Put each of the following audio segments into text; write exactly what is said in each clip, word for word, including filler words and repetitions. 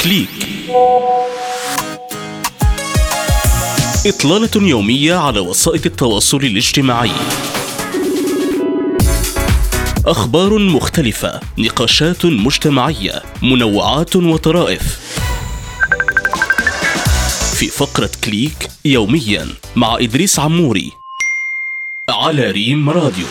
كليك. إطلالة يومية على وسائل التواصل الاجتماعي. أخبار مختلفة، نقاشات مجتمعية، منوعات وطرائف. في فقرة كليك يوميا مع إدريس عموري على ريم راديو.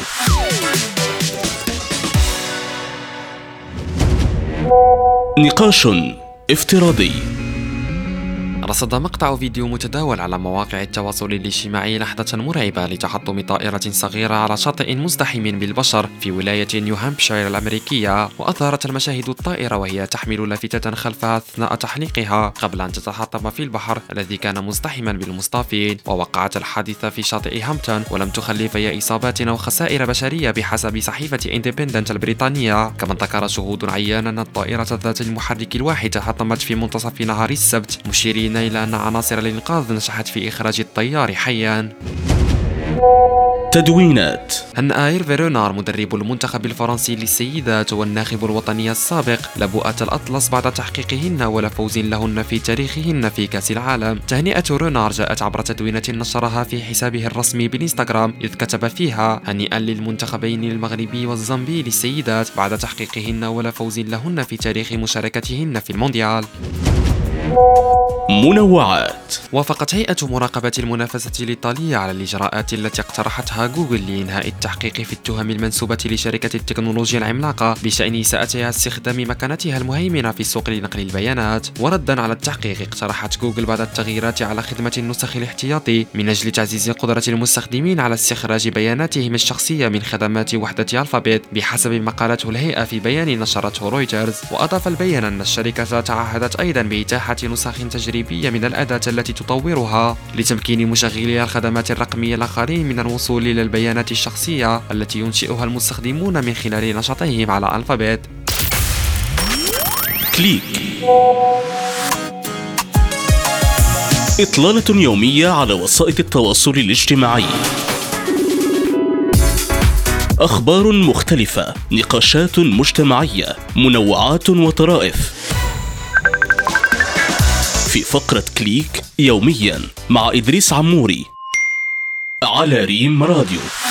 نقاش افتراضي. رصد مقطع فيديو متداول على مواقع التواصل الاجتماعي لحظة مرعبة لتحطم طائرة صغيرة على شاطئ مزدحم بالبشر في ولاية نيو هامبشاير الأمريكية، وأظهرت المشاهد الطائرة وهي تحمل لافتة خلفها أثناء تحليقها قبل أن تتحطم في البحر الذي كان مزدحما بالمصطافين. ووقعت الحادثة في شاطئ هامبتون ولم تخلف أي إصابات أو خسائر بشرية بحسب صحيفة إندبندنت البريطانية. كما ذكر شهود عيان أن الطائرة ذات المحرك الواحد تحطمت في منتصف نهار السبت، مشيرين إلى أن عناصر الإنقاذ نجحت في إخراج الطيار حيا. تدوينات. هنأ هيرفي رونار مدرب المنتخب الفرنسي للسيدات والناخب الوطني السابق لبؤة الأطلس بعد تحقيقهن ولا فوز لهن في تاريخهن في كأس العالم. تهنئة رونار جاءت عبر تدوينة نشرها في حسابه الرسمي بالإنستغرام، إذ كتب فيها: هنيئا للمنتخبين المغربي والزامبي للسيدات بعد تحقيقهن ولا فوز لهن في تاريخ مشاركتهن في المونديال. منوعات. وافقت هيئة مراقبة المنافسة الإيطالية على الإجراءات التي اقترحتها جوجل لإنهاء التحقيق في التهم المنسوبة لشركة التكنولوجيا العملاقة بشأن إساءتها استخدام مكانتها المهيمنة في السوق لنقل البيانات. وردا على التحقيق، اقترحت جوجل بعض التغييرات على خدمة النسخ الاحتياطي من أجل تعزيز قدرة المستخدمين على استخراج بياناتهم الشخصية من خدمات وحدة ألفابت بحسب ما قالته الهيئة في بيان نشرته رويترز. وأضاف البيان أن الشركة تعهدت أيضا بإتاحة نسخ تجريبية من الأداة التي تطورها لتمكين مشغلي الخدمات الرقمية الآخرين من الوصول إلى البيانات الشخصية التي ينشئها المستخدمون من خلال نشاطهم على ألفابت. كليك. إطلالة يومية على وسائل التواصل الاجتماعي. أخبار مختلفة، نقاشات مجتمعية، منوعات وطرائف. في فقرة كليك يوميا مع إدريس عموري على ريم راديو.